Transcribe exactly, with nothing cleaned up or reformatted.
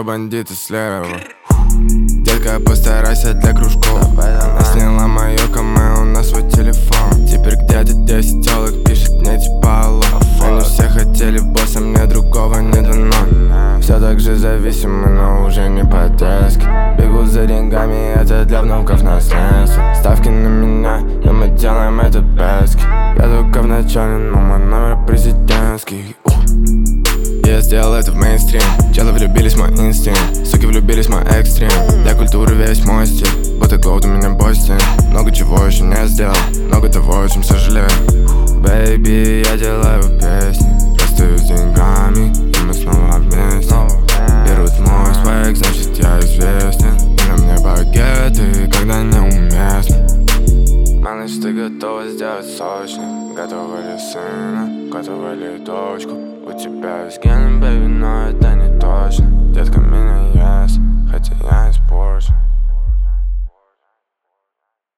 бандиты слева. Детка, постарайся для кружков. Она сняла мое камео на свой телефон. Теперь где-то десять телок пишет мне типа алло. Они все хотели босса, мне другого не дано. Все так же зависимы, но уже не по-детски. Бегу за деньгами, это для внуков наследство. Ставки на меня, и мы делаем это без. Я только в начале, но мой номер президентский. Я сделал это в мейнстрим. Челы влюбились в мой инстинкт. Суки влюбились в мой экстрим. Для культуры весь мой стиль. Будто голд у меня Бостин. Много чего еще не сделал. Много того, о чем сожалею. Бэйби, я делаю песни. Расстаюсь с деньгами, и мы снова вместе. Берут мой свек, значит я известен. И на мне багеты, когда неуместно. Малыш, ты готова сделать сочный? Готова ли сына? Готова ли дочку? У тебя есть гены, бэйби, но это не точно. Детка меня ест, хотя я испорчен.